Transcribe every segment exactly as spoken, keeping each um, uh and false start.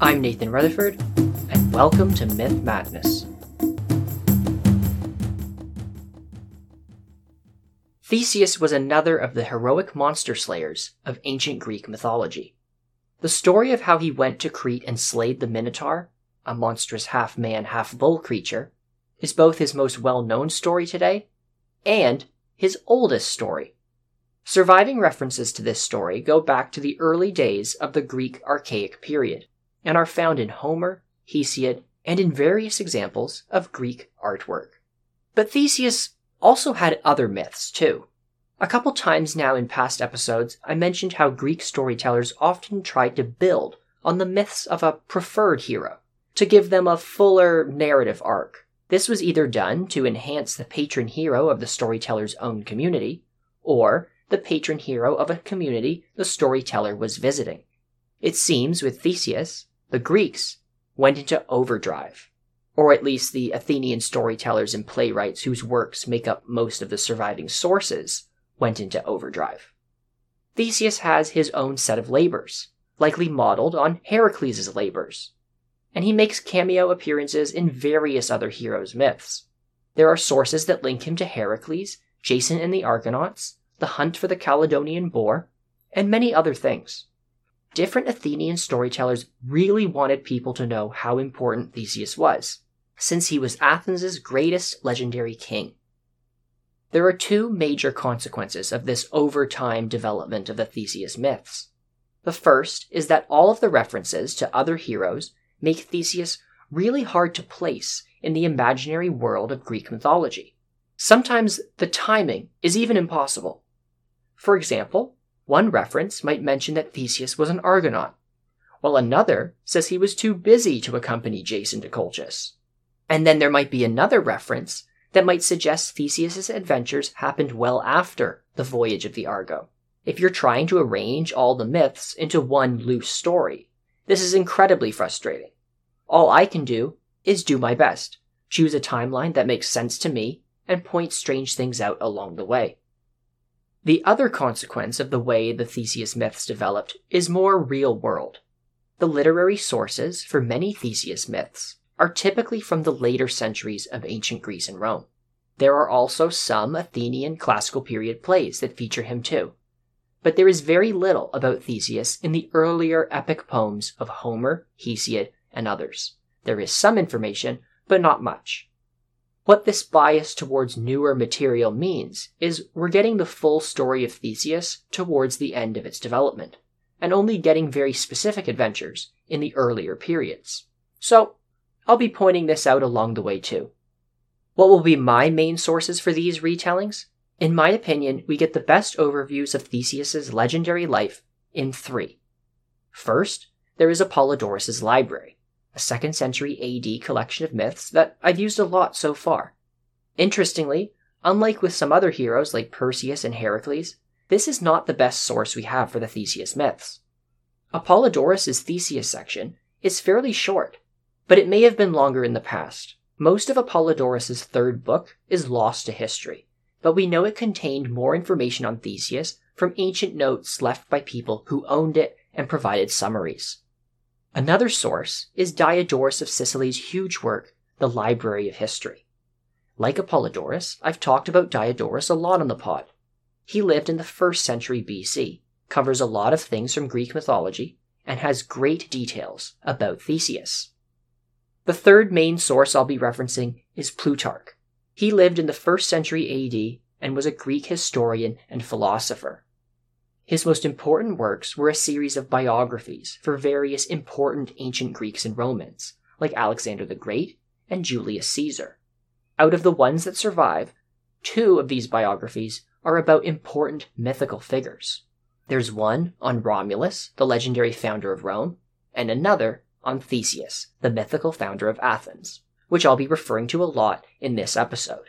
I'm Nathan Rutherford, and welcome to Myth Madness. Theseus was another of the heroic monster slayers of ancient Greek mythology. The story of how he went to Crete and slayed the Minotaur, a monstrous half-man, half-bull creature, is both his most well-known story today and his oldest story. Surviving references to this story go back to the early days of the Greek Archaic period, and are found in Homer, Hesiod, and in various examples of Greek artwork. But Theseus also had other myths, too. A couple times now in past episodes, I mentioned how Greek storytellers often tried to build on the myths of a preferred hero, to give them a fuller narrative arc. This was either done to enhance the patron hero of the storyteller's own community, or the patron hero of a community the storyteller was visiting. It seems with Theseus, the Greeks went into overdrive, or at least the Athenian storytellers and playwrights whose works make up most of the surviving sources went into overdrive. Theseus has his own set of labors, likely modeled on Heracles' labors, and he makes cameo appearances in various other heroes' myths. There are sources that link him to Heracles, Jason and the Argonauts, the hunt for the Caledonian boar, and many other things. Different Athenian storytellers really wanted people to know how important Theseus was, since he was Athens' greatest legendary king. There are two major consequences of this over-time development of the Theseus myths. The first is that all of the references to other heroes make Theseus really hard to place in the imaginary world of Greek mythology. Sometimes the timing is even impossible. For example, one reference might mention that Theseus was an Argonaut, while another says he was too busy to accompany Jason to Colchis. And then there might be another reference that might suggest Theseus' adventures happened well after the voyage of the Argo. If you're trying to arrange all the myths into one loose story, this is incredibly frustrating. All I can do is do my best, choose a timeline that makes sense to me, and point strange things out along the way. The other consequence of the way the Theseus myths developed is more real-world. The literary sources for many Theseus myths are typically from the later centuries of ancient Greece and Rome. There are also some Athenian classical period plays that feature him too, but there is very little about Theseus in the earlier epic poems of Homer, Hesiod, and others. There is some information, but not much. What this bias towards newer material means is we're getting the full story of Theseus towards the end of its development, and only getting very specific adventures in the earlier periods. So, I'll be pointing this out along the way too. What will be my main sources for these retellings? In my opinion, we get the best overviews of Theseus' legendary life in three. First, there is Apollodorus' library, a second century A D collection of myths that I've used a lot so far. Interestingly, unlike with some other heroes like Perseus and Heracles, this is not the best source we have for the Theseus myths. Apollodorus' Theseus section is fairly short, but it may have been longer in the past. Most of Apollodorus' third book is lost to history, but we know it contained more information on Theseus from ancient notes left by people who owned it and provided summaries. Another source is Diodorus of Sicily's huge work, The Library of History. Like Apollodorus, I've talked about Diodorus a lot on the pod. He lived in the first century B C, covers a lot of things from Greek mythology, and has great details about Theseus. The third main source I'll be referencing is Plutarch. He lived in the first century A D and was a Greek historian and philosopher. His most important works were a series of biographies for various important ancient Greeks and Romans, like Alexander the Great and Julius Caesar. Out of the ones that survive, two of these biographies are about important mythical figures. There's one on Romulus, the legendary founder of Rome, and another on Theseus, the mythical founder of Athens, which I'll be referring to a lot in this episode.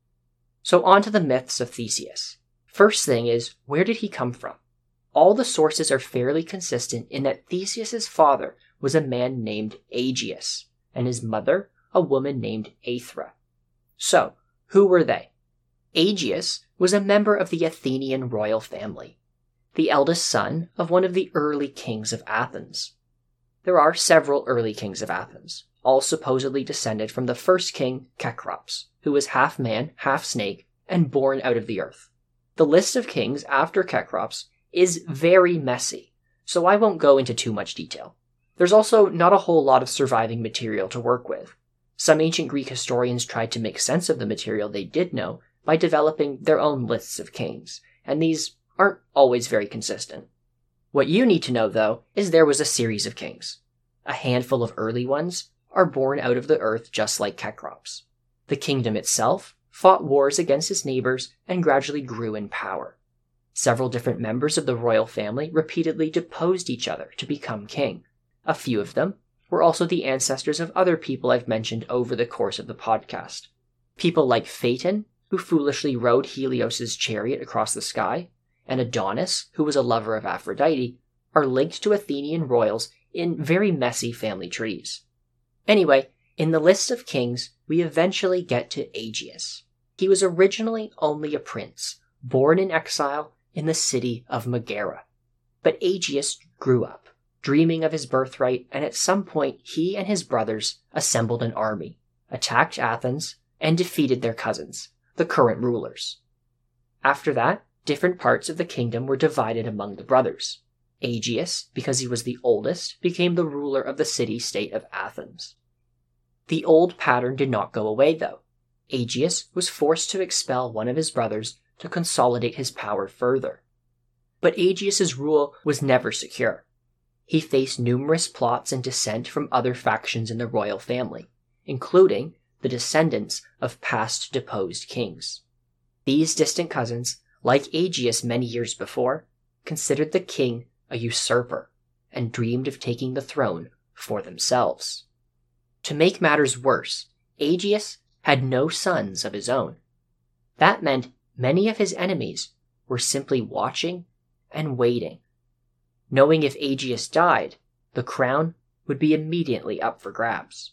So on to the myths of Theseus. First thing is, where did he come from? All the sources are fairly consistent in that Theseus' father was a man named Aegeus, and his mother a woman named Aethra. So, who were they? Aegeus was a member of the Athenian royal family, the eldest son of one of the early kings of Athens. there are several early kings of Athens, all supposedly descended from the first king, Cecrops, who was half man, half snake, and born out of the earth. The list of kings after Cecrops is very messy, so I won't go into too much detail. There's also not a whole lot of surviving material to work with. Some ancient Greek historians tried to make sense of the material they did know by developing their own lists of kings, and these aren't always very consistent. What you need to know, though, is there was a series of kings. A handful of early ones are born out of the earth just like Cecrops. The kingdom itself fought wars against its neighbors and gradually grew in power. Several different members of the royal family repeatedly deposed each other to become king. A few of them were also the ancestors of other people I've mentioned over the course of the podcast. People like Phaeton, who foolishly rode Helios's chariot across the sky, and Adonis, who was a lover of Aphrodite, are linked to Athenian royals in very messy family trees. Anyway, in the list of kings, we eventually get to Aegeus. He was originally only a prince, born in exile in the city of Megara. But Aegeus grew up, dreaming of his birthright, and at some point he and his brothers assembled an army, attacked Athens, and defeated their cousins, the current rulers. After that, different parts of the kingdom were divided among the brothers. Aegeus, because he was the oldest, became the ruler of the city-state of Athens. The old pattern did not go away, though. Aegeus was forced to expel one of his brothers to consolidate his power further. But Aegeus's rule was never secure. He faced numerous plots and dissent from other factions in the royal family, including the descendants of past deposed kings. These distant cousins, like Aegeus many years before, considered the king a usurper and dreamed of taking the throne for themselves. To make matters worse, Aegeus had no sons of his own. That meant many of his enemies were simply watching and waiting, knowing if Aegeus died, the crown would be immediately up for grabs.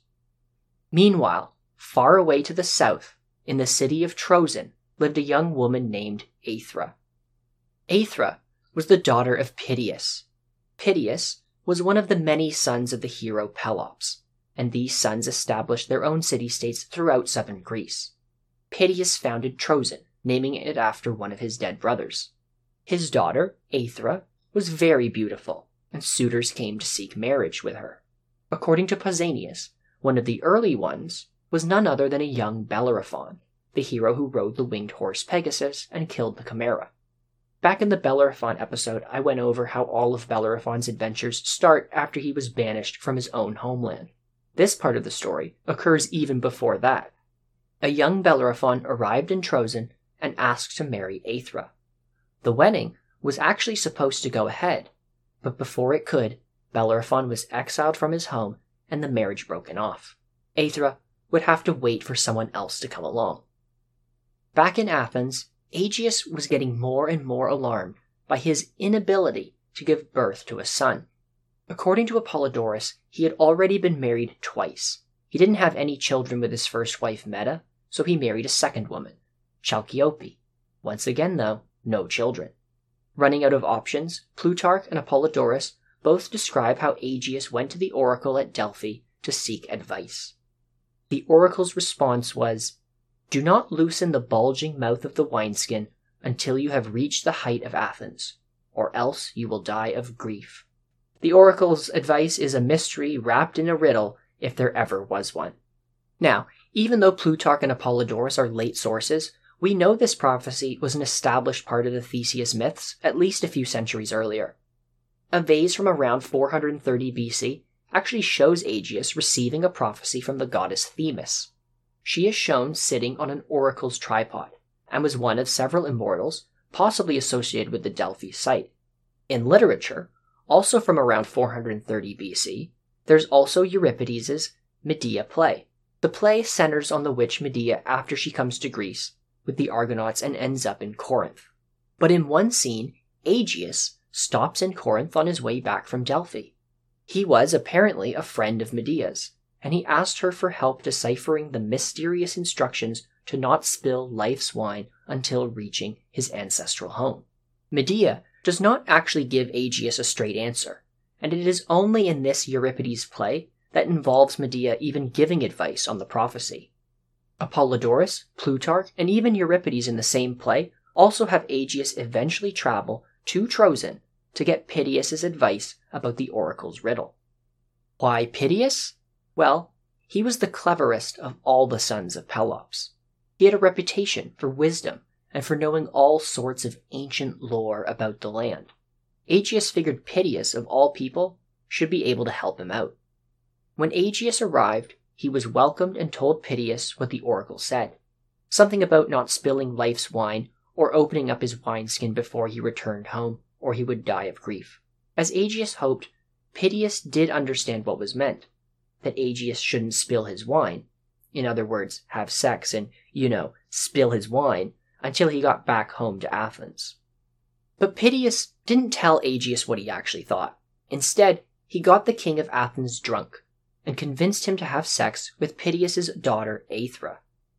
Meanwhile, far away to the south, in the city of Troezen, lived a young woman named Aethra. Aethra was the daughter of Pityus. Pityus was one of the many sons of the hero Pelops, and these sons established their own city-states throughout southern Greece. Pityus founded Troezen, naming it after one of his dead brothers. His daughter, Aethra, was very beautiful, and suitors came to seek marriage with her. According to Pausanias, one of the early ones was none other than a young Bellerophon, the hero who rode the winged horse Pegasus and killed the Chimera. Back in the Bellerophon episode, I went over how all of Bellerophon's adventures start after he was banished from his own homeland. This part of the story occurs even before that. A young Bellerophon arrived in Troezen and asked to marry Aethra. The wedding was actually supposed to go ahead, but before it could, Bellerophon was exiled from his home and the marriage broken off. Aethra would have to wait for someone else to come along. Back in Athens, Aegeus was getting more and more alarmed by his inability to give birth to a son. According to Apollodorus, he had already been married twice. He didn't have any children with his first wife Meta, so he married a second woman, Chalciope. Once again, though, no children. Running out of options, Plutarch and Apollodorus both describe how Aegeus went to the oracle at Delphi to seek advice. The oracle's response was, "Do not loosen the bulging mouth of the wineskin until you have reached the height of Athens, or else you will die of grief." The oracle's advice is a mystery wrapped in a riddle if there ever was one. Now, even though Plutarch and Apollodorus are late sources, we know this prophecy was an established part of the Theseus myths at least a few centuries earlier. A vase from around four hundred thirty B C actually shows Aegeus receiving a prophecy from the goddess Themis. She is shown sitting on an oracle's tripod, and was one of several immortals, possibly associated with the Delphi site. In literature, also from around four hundred thirty B C, there's also Euripides' Medea play. The play centers on the witch Medea after she comes to Greece with the Argonauts and ends up in Corinth. But in one scene, Aegeus stops in Corinth on his way back from Delphi. He was apparently a friend of Medea's, and he asked her for help deciphering the mysterious instructions to not spill life's wine until reaching his ancestral home. Medea does not actually give Aegeus a straight answer, and it is only in this Euripides play that involves Medea even giving advice on the prophecy. Apollodorus, Plutarch, and even Euripides in the same play also have Aegeus eventually travel to Troezen to get Pityus's advice about the oracle's riddle. Why Pityus? Well, he was the cleverest of all the sons of Pelops. He had a reputation for wisdom and for knowing all sorts of ancient lore about the land. Aegeus figured Pityus, of all people, should be able to help him out. When Aegeus arrived, he was welcomed and told Pityus what the oracle said. Something about not spilling life's wine or opening up his wineskin before he returned home, or he would die of grief. As Aegeus hoped, Pityus did understand what was meant, that Aegeus shouldn't spill his wine, in other words, have sex and, you know, spill his wine, until he got back home to Athens. But Pityus didn't tell Aegeus what he actually thought. Instead, he got the king of Athens drunk, and convinced him to have sex with Pityus's daughter Aethra.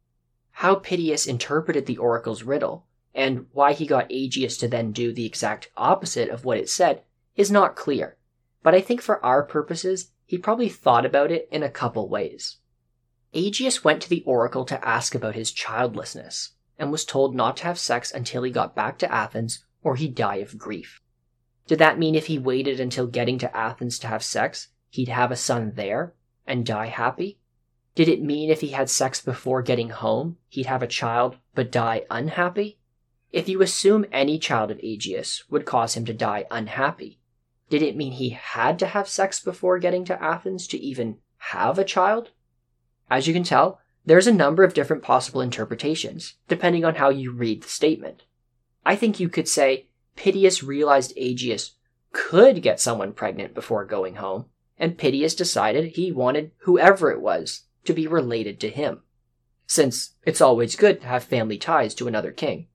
How Pityus interpreted the oracle's riddle, and why he got Aegeus to then do the exact opposite of what it said, is not clear, but I think for our purposes, he probably thought about it in a couple ways. Aegeus went to the oracle to ask about his childlessness, and was told not to have sex until he got back to Athens, or he'd die of grief. Did that mean if he waited until getting to Athens to have sex, he'd have a son there, and die happy? Did it mean if he had sex before getting home, he'd have a child, but die unhappy? If you assume any child of Aegeus would cause him to die unhappy, did it mean he had to have sex before getting to Athens to even have a child? As you can tell, there's a number of different possible interpretations, depending on how you read the statement. I think you could say Pityus realized Aegeus could get someone pregnant before going home, and Pityus decided he wanted whoever it was to be related to him, since it's always good to have family ties to another king.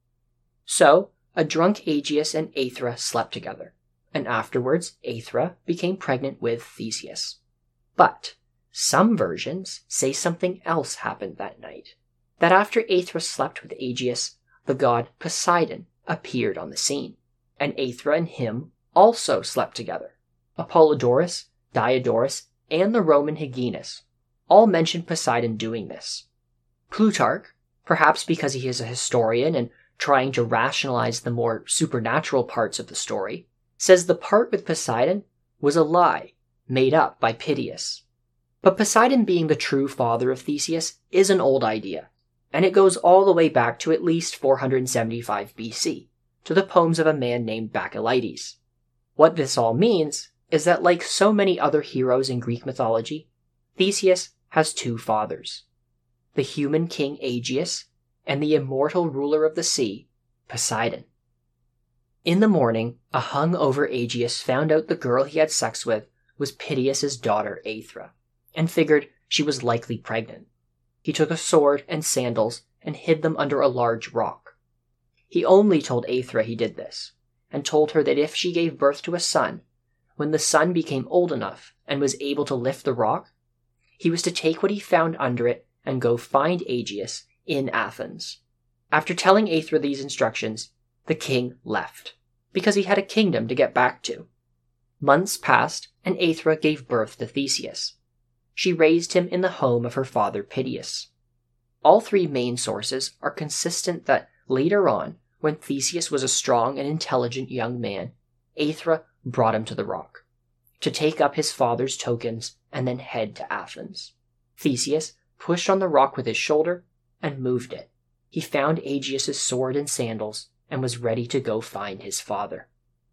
So, a drunk Aegeus and Aethra slept together, and afterwards Aethra became pregnant with Theseus. But some versions say something else happened that night, that after Aethra slept with Aegeus, the god Poseidon appeared on the scene, and Aethra and him also slept together. Apollodorus, Diodorus, and the Roman Hyginus all mention Poseidon doing this. Plutarch, perhaps because he is a historian and trying to rationalize the more supernatural parts of the story, says the part with Poseidon was a lie made up by Pityus. But Poseidon being the true father of Theseus is an old idea, and it goes all the way back to at least four hundred seventy-five B C, to the poems of a man named Bacchylides. What this all means is that, like so many other heroes in Greek mythology, Theseus has two fathers: the human king Aegeus and the immortal ruler of the sea, Poseidon. In the morning, a hung-over Aegeus found out the girl he had sex with was Pityus's daughter Aethra, and figured she was likely pregnant. He took a sword and sandals and hid them under a large rock. He only told Aethra he did this, and told her that if she gave birth to a son, when the son became old enough and was able to lift the rock, he was to take what he found under it and go find Aegeus in Athens. After telling Aethra these instructions, the king left, because he had a kingdom to get back to. Months passed, and Aethra gave birth to Theseus. She raised him in the home of her father Pityus. All three main sources are consistent that later on, when Theseus was a strong and intelligent young man, Aethra brought him to the rock, to take up his father's tokens and then head to Athens. Theseus pushed on the rock with his shoulder and moved it. He found Aegeus' sword and sandals and was ready to go find his father.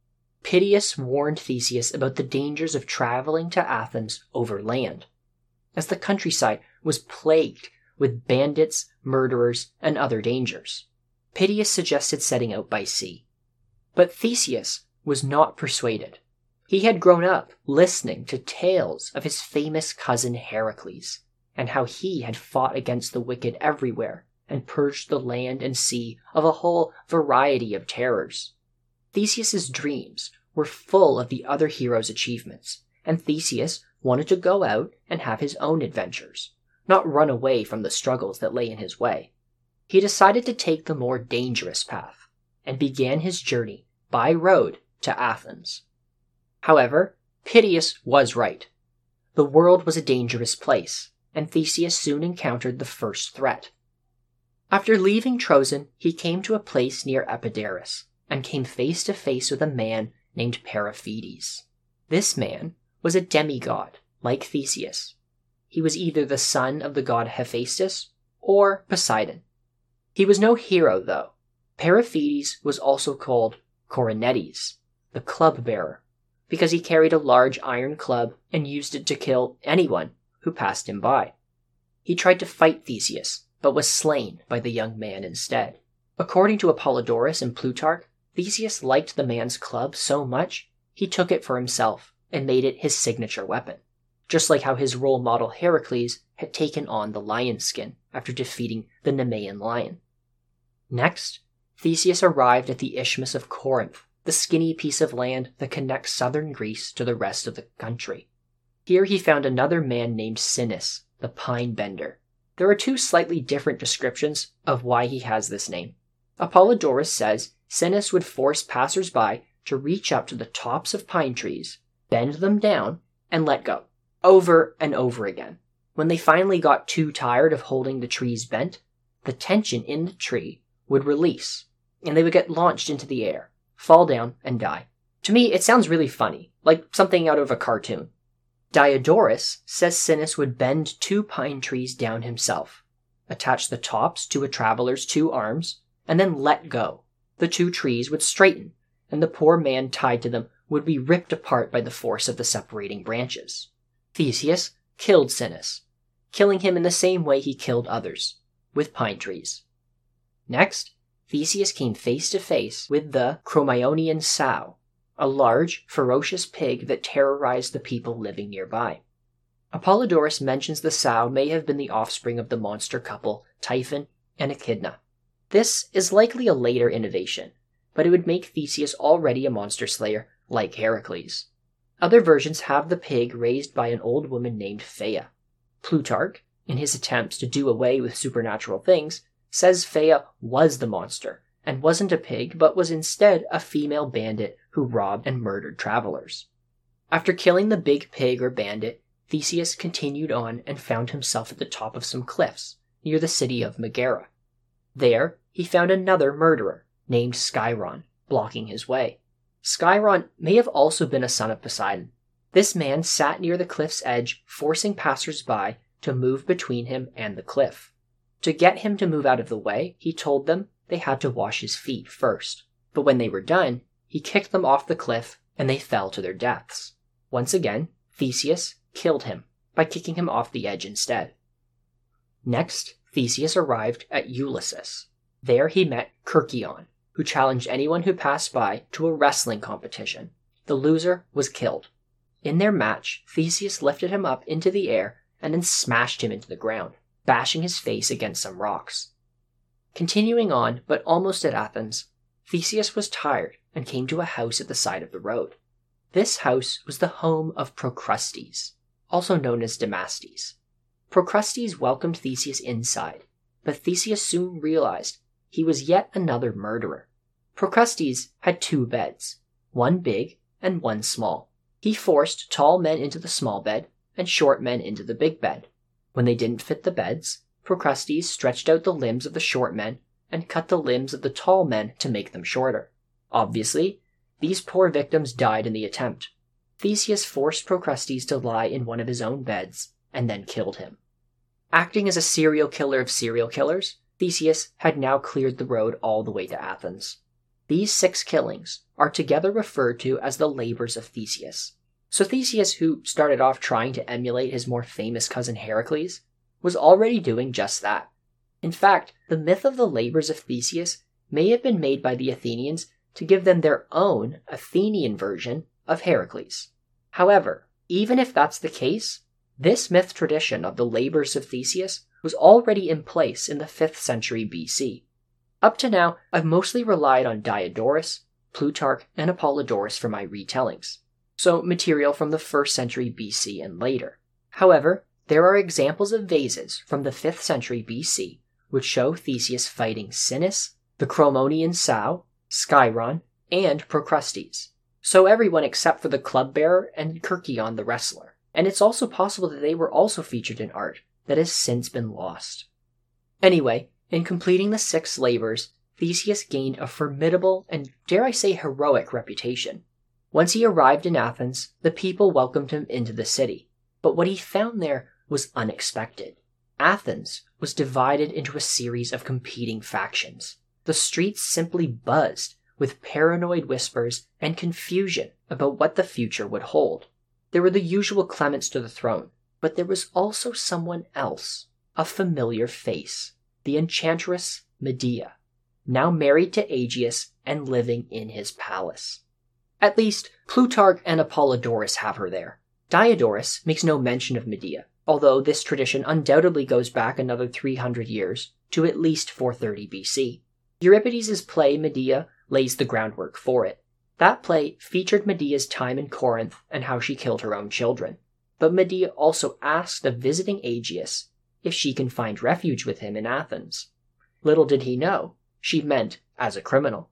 Pityus warned Theseus about the dangers of traveling to Athens over land, as the countryside was plagued with bandits, murderers, and other dangers. Pityus suggested setting out by sea. But Theseus was not persuaded. He had grown up listening to tales of his famous cousin Heracles, and how he had fought against the wicked everywhere and purged the land and sea of a whole variety of terrors. Theseus's dreams were full of the other heroes' achievements, and Theseus wanted to go out and have his own adventures, not run away from the struggles that lay in his way. He decided to take the more dangerous path, and began his journey by road to Athens. However, Pydius was right. The world was a dangerous place, and Theseus soon encountered the first threat. After leaving Troezen, he came to a place near Epidaurus, and came face to face with a man named Periphetes. This man was a demigod, like Theseus. He was either the son of the god Hephaestus or Poseidon. He was no hero, though. Periphetes was also called Coronetes, the club bearer, because he carried a large iron club and used it to kill anyone who passed him by. He tried to fight Theseus, but was slain by the young man instead. According to Apollodorus and Plutarch, Theseus liked the man's club so much, he took it for himself and made it his signature weapon, just like how his role model Heracles had taken on the lion skin after defeating the Nemean lion. Next, Theseus arrived at the Isthmus of Corinth, the skinny piece of land that connects southern Greece to the rest of the country. Here he found another man named Sinis, the Pine Bender. There are two slightly different descriptions of why he has this name. Apollodorus says Sinis would force passers-by to reach up to the tops of pine trees, bend them down, and let go, over and over again. When they finally got too tired of holding the trees bent, the tension in the tree would release, and they would get launched into the air, fall down, and die. To me, it sounds really funny, like something out of a cartoon. Diodorus says Sinis would bend two pine trees down himself, attach the tops to a traveler's two arms, and then let go. The two trees would straighten, and the poor man tied to them would be ripped apart by the force of the separating branches. Theseus killed Sinis, killing him in the same way he killed others, with pine trees. Next, Theseus came face to face with the Cromaeonian sow, a large, ferocious pig that terrorized the people living nearby. Apollodorus mentions the sow may have been the offspring of the monster couple Typhon and Echidna. This is likely a later innovation, but it would make Theseus already a monster slayer like Heracles. Other versions have the pig raised by an old woman named Phaia. Plutarch, in his attempts to do away with supernatural things, says Phaia was the monster, and wasn't a pig, but was instead a female bandit who robbed and murdered travelers. After killing the big pig or bandit, Theseus continued on and found himself at the top of some cliffs, near the city of Megara. There, he found another murderer, named Scyron, blocking his way. Scyron may have also been a son of Poseidon. This man sat near the cliff's edge, forcing passers-by to move between him and the cliff. To get him to move out of the way, he told them they had to wash his feet first. But when they were done, he kicked them off the cliff, and they fell to their deaths. Once again, Theseus killed him by kicking him off the edge instead. Next, Theseus arrived at Ulyssus. There he met Cercyon, who challenged anyone who passed by to a wrestling competition. The loser was killed. In their match, Theseus lifted him up into the air and then smashed him into the ground, bashing his face against some rocks. Continuing on, but almost at Athens, Theseus was tired and came to a house at the side of the road. This house was the home of Procrustes, also known as Damastes. Procrustes welcomed Theseus inside, but Theseus soon realized he was yet another murderer. Procrustes had two beds, one big and one small. He forced tall men into the small bed and short men into the big bed. When they didn't fit the beds, Procrustes stretched out the limbs of the short men and cut the limbs of the tall men to make them shorter. Obviously, these poor victims died in the attempt. Theseus forced Procrustes to lie in one of his own beds and then killed him. Acting as a serial killer of serial killers, Theseus had now cleared the road all the way to Athens. These six killings are together referred to as the labors of Theseus. So Theseus, who started off trying to emulate his more famous cousin Heracles, was already doing just that. In fact, the myth of the labors of Theseus may have been made by the Athenians to give them their own Athenian version of Heracles. However, even if that's the case, this myth tradition of the labors of Theseus was already in place in the fifth century B C. Up to now, I've mostly relied on Diodorus, Plutarch, and Apollodorus for my retellings, so material from the first century B C and later. However, there are examples of vases from the fifth century B C which show Theseus fighting Sinis, the Cromaeonian sow, Scyron, and Procrustes. So everyone except for the club bearer and Kirkion the wrestler. And it's also possible that they were also featured in art that has since been lost. Anyway, in completing the six labors, Theseus gained a formidable and, dare I say, heroic reputation. Once he arrived in Athens, the people welcomed him into the city. But what he found there was unexpected. Athens was divided into a series of competing factions. The streets simply buzzed with paranoid whispers and confusion about what the future would hold. There were the usual claimants to the throne, but there was also someone else, a familiar face, the enchantress Medea, now married to Aegeus and living in his palace. At least, Plutarch and Apollodorus have her there. Diodorus makes no mention of Medea, although this tradition undoubtedly goes back another three hundred years, to at least four thirty B C. Euripides' play Medea lays the groundwork for it. That play featured Medea's time in Corinth and how she killed her own children. But Medea also asked a visiting Aegeus if she can find refuge with him in Athens. Little did he know, she meant as a criminal.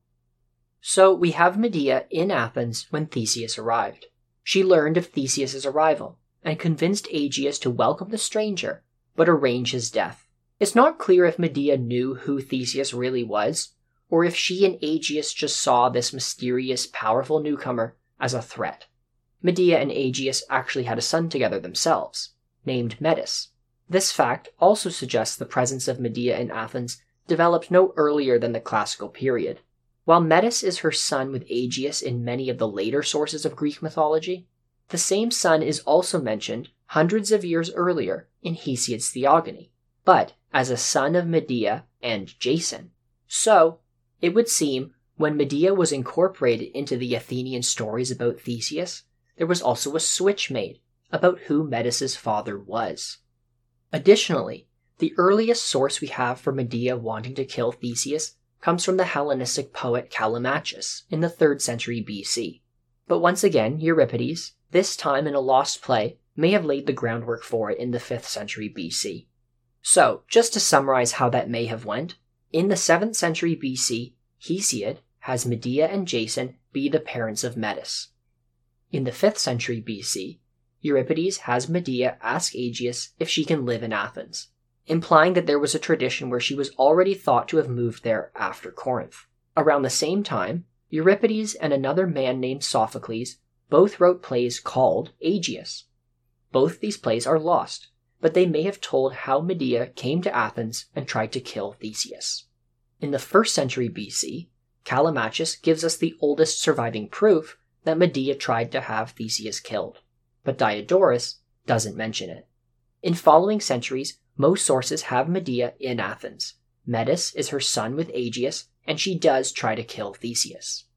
So we have Medea in Athens when Theseus arrived. She learned of Theseus' arrival and convinced Aegeus to welcome the stranger, but arrange his death. It's not clear if Medea knew who Theseus really was, or if she and Aegeus just saw this mysterious, powerful newcomer as a threat. Medea and Aegeus actually had a son together themselves, named Metis. This fact also suggests the presence of Medea in Athens developed no earlier than the classical period. While Metis is her son with Aegeus in many of the later sources of Greek mythology, the same son is also mentioned hundreds of years earlier in Hesiod's Theogony, but as a son of Medea and Jason. So, it would seem, when Medea was incorporated into the Athenian stories about Theseus, there was also a switch made about who Metis' father was. Additionally, the earliest source we have for Medea wanting to kill Theseus comes from the Hellenistic poet Callimachus in the third century B C. But once again, Euripides, this time in a lost play, may have laid the groundwork for it in the fifth century B C. So, just to summarize how that may have went, in the seventh century B C, Hesiod has Medea and Jason be the parents of Metis. In the fifth century B C, Euripides has Medea ask Aegeus if she can live in Athens, implying that there was a tradition where she was already thought to have moved there after Corinth. Around the same time, Euripides and another man named Sophocles both wrote plays called Aegeus. Both these plays are lost, but they may have told how Medea came to Athens and tried to kill Theseus. In the first century B C, Callimachus gives us the oldest surviving proof that Medea tried to have Theseus killed, but Diodorus doesn't mention it. In following centuries, most sources have Medea in Athens. Metis is her son with Aegeus, and she does try to kill Theseus.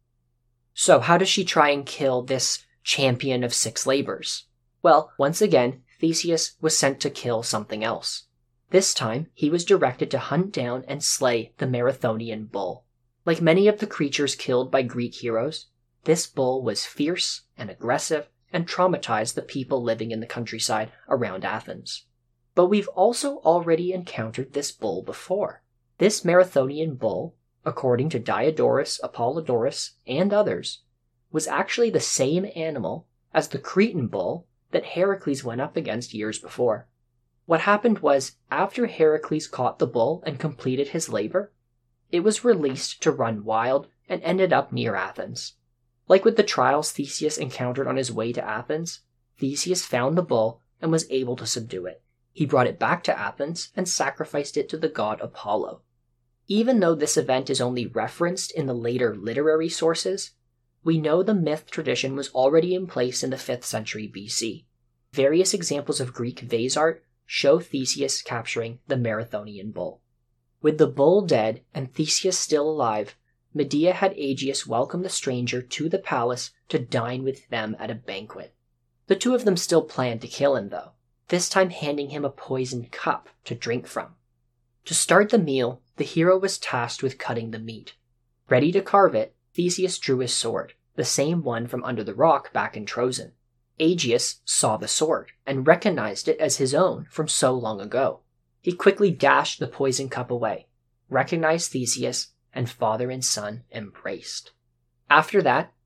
So how does she try and kill this champion of six labors? Well, once again, Theseus was sent to kill something else. This time, he was directed to hunt down and slay the Marathonian bull. Like many of the creatures killed by Greek heroes, this bull was fierce and aggressive and traumatized the people living in the countryside around Athens. But we've also already encountered this bull before. This Marathonian bull, according to Diodorus, Apollodorus, and others, was actually the same animal as the Cretan bull that Heracles went up against years before. What happened was, after Heracles caught the bull and completed his labor, it was released to run wild and ended up near Athens. Like with the trials Theseus encountered on his way to Athens, Theseus found the bull and was able to subdue it. He brought it back to Athens and sacrificed it to the god Apollo. Even though this event is only referenced in the later literary sources, we know the myth tradition was already in place in the fifth century B C. Various examples of Greek vase art show Theseus capturing the Marathonian bull. With the bull dead and Theseus still alive, Medea had Aegeus welcome the stranger to the palace to dine with them at a banquet. The two of them still planned to kill him, though, this time handing him a poisoned cup to drink from. To start the meal, the hero was tasked with cutting the meat. Ready to carve it, Theseus drew his sword, the same one from under the rock back in Troezen. Aegeus saw the sword and recognized it as his own from so long ago. He quickly dashed the poisoned cup away, recognized Theseus, and father and son embraced. After that,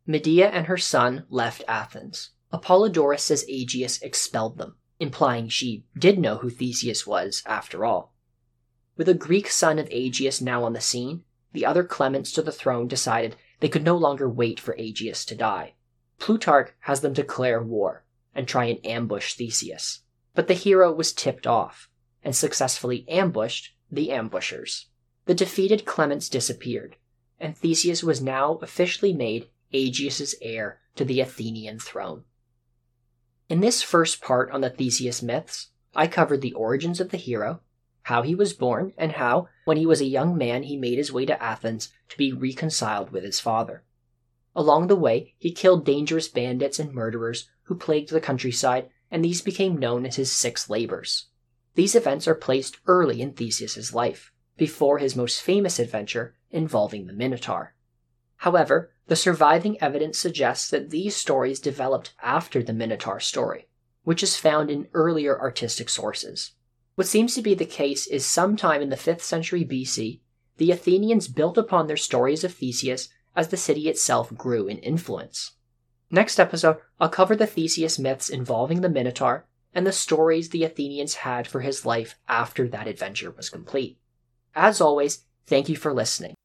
Medea and her son left Athens. Apollodorus says Aegeus expelled them, implying she did know who Theseus was after all. With a Greek son of Aegeus now on the scene, the other claimants to the throne decided they could no longer wait for Aegeus to die. Plutarch has them declare war and try and ambush Theseus. But the hero was tipped off and successfully ambushed the ambushers. The defeated claimants disappeared, and Theseus was now officially made Aegeus's heir to the Athenian throne. In this first part on the Theseus myths, I covered the origins of the hero, how he was born, and how, when he was a young man, he made his way to Athens to be reconciled with his father. Along the way, he killed dangerous bandits and murderers who plagued the countryside, and these became known as his six labors. These events are placed early in Theseus's life, before his most famous adventure involving the Minotaur. However, the surviving evidence suggests that these stories developed after the Minotaur story, which is found in earlier artistic sources. What seems to be the case is sometime in the fifth century B C, the Athenians built upon their stories of Theseus as the city itself grew in influence. Next episode, I'll cover the Theseus myths involving the Minotaur and the stories the Athenians had for his life after that adventure was complete. As always, thank you for listening.